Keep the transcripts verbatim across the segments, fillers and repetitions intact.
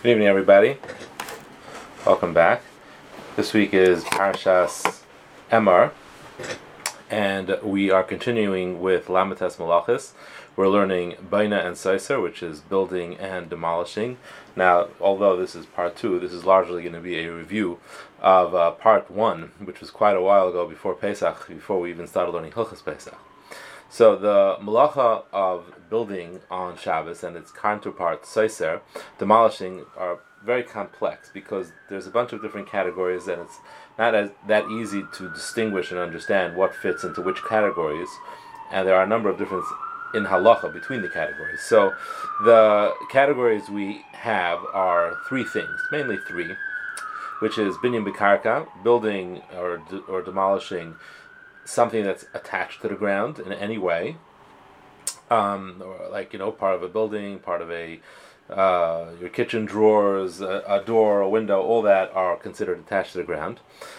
Good evening, everybody. Welcome back. This week is Parshas Emor, and we are continuing with Lamites Malachis. We're learning Baina and Seiser, which is building and demolishing. Now, although this is part two, this is largely going to be a review of uh, part one, which was quite a while ago before Pesach, before we even started learning Hilchos Pesach. So the malacha of building on Shabbos and its counterpart Seiser, demolishing, are very complex because there's a bunch of different categories and it's not as that easy to distinguish and understand what fits into which categories, and there are a number of differences in halacha between the categories. So the categories we have are three things, mainly three, which is binyan b'karka, building or de- or demolishing something that's attached to the ground in any way, um, or like, you know, part of a building, part of a uh, your kitchen drawers, a, a door, a window, all that are considered attached to the ground.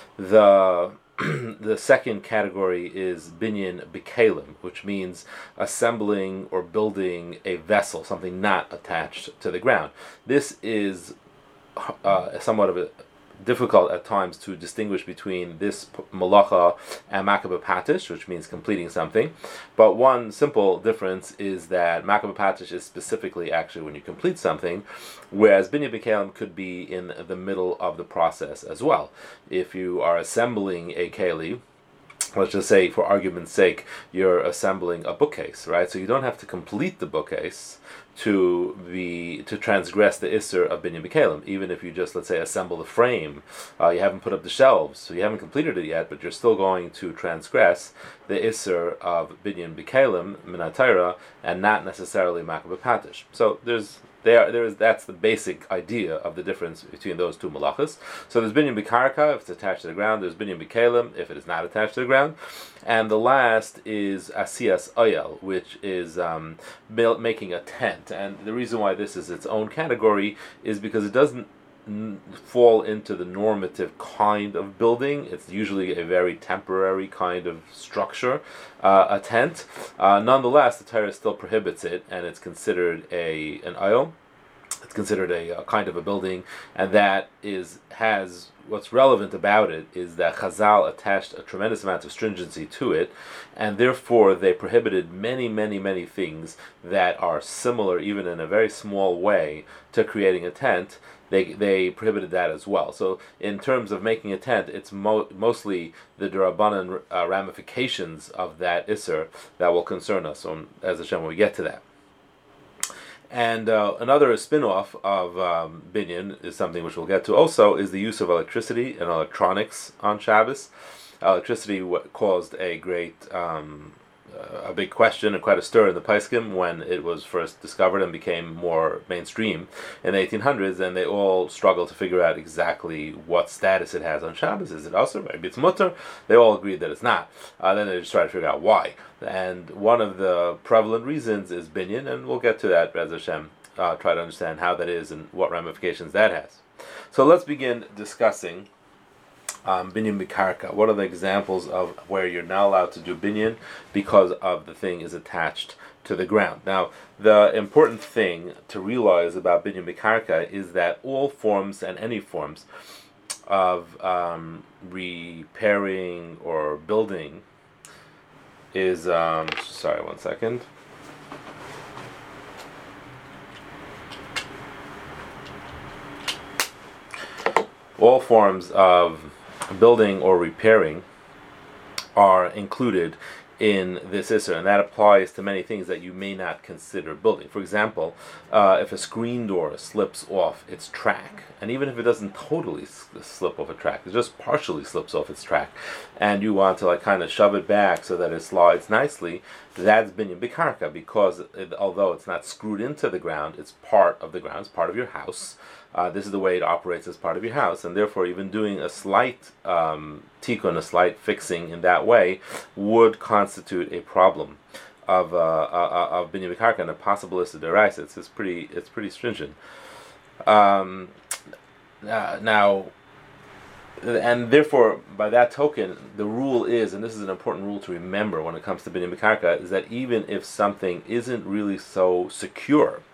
The the second category is binyan b'kelim, which means assembling or building a vessel, something not attached to the ground. This is uh, somewhat of a difficult at times to distinguish between this malacha and makabeh patish, which means completing something. But one simple difference is that makabeh patish is specifically actually when you complete something, whereas binyan b'kelim could be in the middle of the process as well. If you are assembling a keli, let's just say, for argument's sake, you're assembling a bookcase, right? So you don't have to complete the bookcase to be to transgress the isser of binyan b'kelim. Even if you just, let's say, assemble the frame, uh, you haven't put up the shelves, so you haven't completed it yet, but you're still going to transgress the isser of binyan b'kelim min Torah and not necessarily makabeh patish. So there's There, there is. That's the basic idea of the difference between those two malachas. So there's binyan b'karka if it's attached to the ground. There's binyan b'kelim if it is not attached to the ground, and the last is asiyas oyel, which is um, making a tent. And the reason why this is its own category is because it doesn't n- fall into the normative kind of building. It's usually a very temporary kind of structure, uh, a tent. Uh, nonetheless, the Torah still prohibits it, and it's considered a an oyel. It's considered a, a kind of a building, and that is has what's relevant about it is that Chazal attached a tremendous amount of stringency to it, and therefore they prohibited many, many, many things that are similar, even in a very small way, to creating a tent. They they prohibited that as well. So in terms of making a tent, it's mo- mostly the D'Rabbanan uh, ramifications of that Isser that will concern us on, as Hashem, when we get to that. And uh, another spin-off of um, binyan is something which we'll get to also, is the use of electricity and electronics on Shabbos. Electricity w- caused a great... Um, a big question and quite a stir in the Paiskim when it was first discovered and became more mainstream in the eighteen hundreds, and they all struggled to figure out exactly what status it has on Shabbos. Is it also? Maybe it's mutter. They all agreed that it's not. Uh, then they just tried to figure out why. And one of the prevalent reasons is binyan, and we'll get to that, Bez Hashem, uh, try to understand how that is and what ramifications that has. So let's begin discussing Um, binyan b'karka. What are the examples of where you're not allowed to do binyan because of the thing is attached to the ground? Now, the important thing to realize about binyan b'karka is that all forms and any forms of um, repairing or building is um, sorry, one second. All forms of building or repairing are included in this Isser, and that applies to many things that you may not consider building. For example, uh, if a screen door slips off its track, and even if it doesn't totally s- slip off a track, it just partially slips off its track, and you want to like kind of shove it back so that it slides nicely, that's binyan b'karka, because it, although it's not screwed into the ground, it's part of the ground, it's part of your house. Uh, this is the way it operates as part of your house, and therefore even doing a slight um, tikkun, a slight fixing in that way, would constitute a problem of uh, uh, of binyan b'karka and a possible issa d'oraisa. It's, it's pretty it's pretty stringent. Um, uh, now, and therefore, by that token, the rule is, and this is an important rule to remember when it comes to binyan b'karka, is that even if something isn't really so secure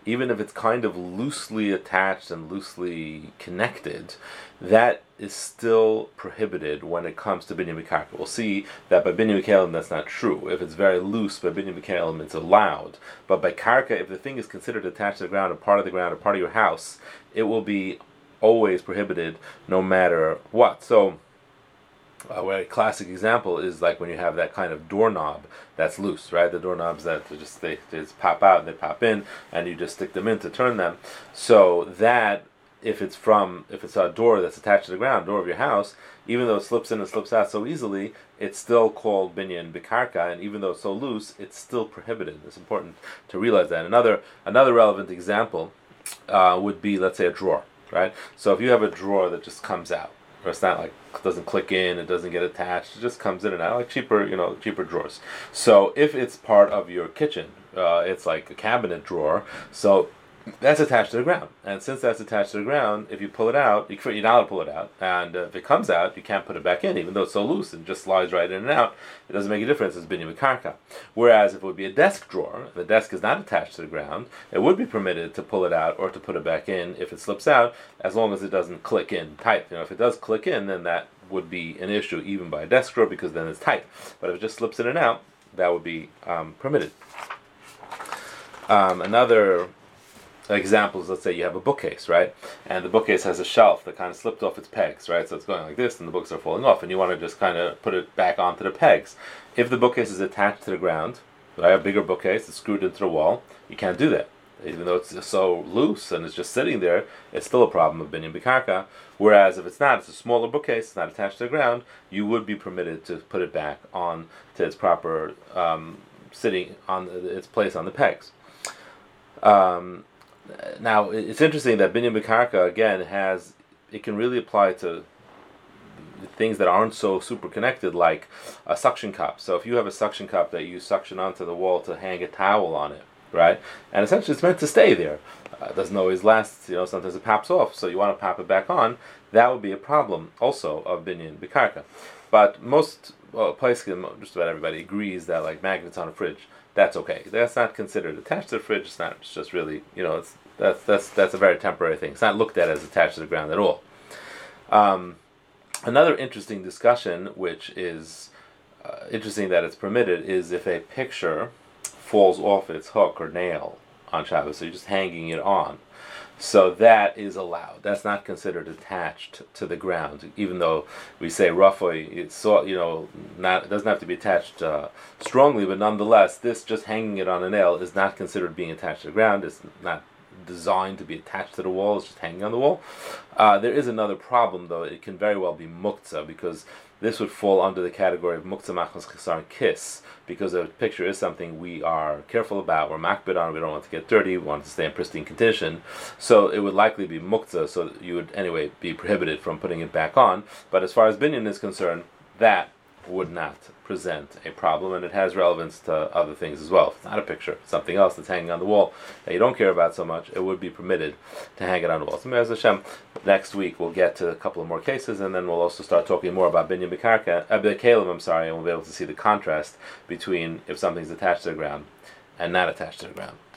even if it's kind of loosely attached and loosely connected, that is still prohibited when it comes to binyan b'karka. We'll see that by binyan b'kelim that's not true. If it's very loose, by binyan b'kelim it's allowed. But by karka, if the thing is considered attached to the ground, a part of the ground, a part of your house, it will be always prohibited no matter what. So, Uh, where a classic example is like when you have that kind of doorknob that's loose, right? The doorknobs that just they, they just pop out and they pop in, and you just stick them in to turn them. So that if it's from if it's a door that's attached to the ground, door of your house, even though it slips in and slips out so easily, it's still called binyan b'karka, and even though it's so loose, it's still prohibited. It's important to realize that. Another another relevant example uh, would be, let's say, a drawer, right? So if you have a drawer that just comes out, or it's not like it doesn't click in, it doesn't get attached, it just comes in and out, like cheaper, you know, cheaper drawers. So if it's part of your kitchen, uh, it's like a cabinet drawer, so that's attached to the ground. And since that's attached to the ground, if you pull it out, you, you're not allowed to pull it out, and uh, if it comes out, you can't put it back in, even though it's so loose and just slides right in and out. It doesn't make a difference, it's binyan b'karka. Whereas if it would be a desk drawer, the desk is not attached to the ground, it would be permitted to pull it out or to put it back in if it slips out, as long as it doesn't click in tight. You know, if it does click in, then that would be an issue even by a desk drawer, because then it's tight. But if it just slips in and out, that would be um, permitted. Um, another examples, let's say you have a bookcase, right? And the bookcase has a shelf that kind of slipped off its pegs, right? So it's going like this and the books are falling off, and you want to just kind of put it back onto the pegs. If the bookcase is attached to the ground, right, a bigger bookcase, it's screwed into the wall, you can't do that. Even though it's so loose and it's just sitting there, it's still a problem of binyan b'karka. Whereas if it's not, it's a smaller bookcase, it's not attached to the ground, you would be permitted to put it back on to its proper um, sitting on the, its place on the pegs. Um, Now, it's interesting that binyan b'karka, again, has, it can really apply to things that aren't so super connected, like a suction cup. So if you have a suction cup that you suction onto the wall to hang a towel on it, right? And essentially it's meant to stay there. Uh, it doesn't always last, you know, sometimes it pops off, so you want to pop it back on. That would be a problem also of binyan b'karka. But most, well, Paiskim, just about everybody agrees that like magnets on a fridge, that's okay. That's not considered attached to the fridge. It's not. It's just really, you know, it's that's that's that's a very temporary thing. It's not looked at as attached to the ground at all. Um, another interesting discussion, which is uh, interesting that it's permitted, is if a picture falls off its hook or nail on Shabbos, so you're just hanging it on. So that is allowed. That's not considered attached to the ground, even though we say roughly it's so, you know, not, it doesn't have to be attached uh, strongly, but nonetheless, this just hanging it on a nail is not considered being attached to the ground. It's not designed to be attached to the wall. It's just hanging on the wall. Uh, there is another problem, though. It can very well be muktzah, because this would fall under the category of muktzah machmas chesar kiss, because a picture is something we are careful about, we're makbid on, we don't want to get dirty, we want it to stay in pristine condition, so it would likely be muktzah, so you would anyway be prohibited from putting it back on. But as far as binyan is concerned, that would not present a problem, and it has relevance to other things as well. If it's not a picture, something else that's hanging on the wall that you don't care about so much, it would be permitted to hang it on the wall. So Me'ez Hashem, next week we'll get to a couple of more cases, and then we'll also start talking more about binyan b'karka, uh, b'kelim, I'm sorry, and we'll be able to see the contrast between if something's attached to the ground and not attached to the ground.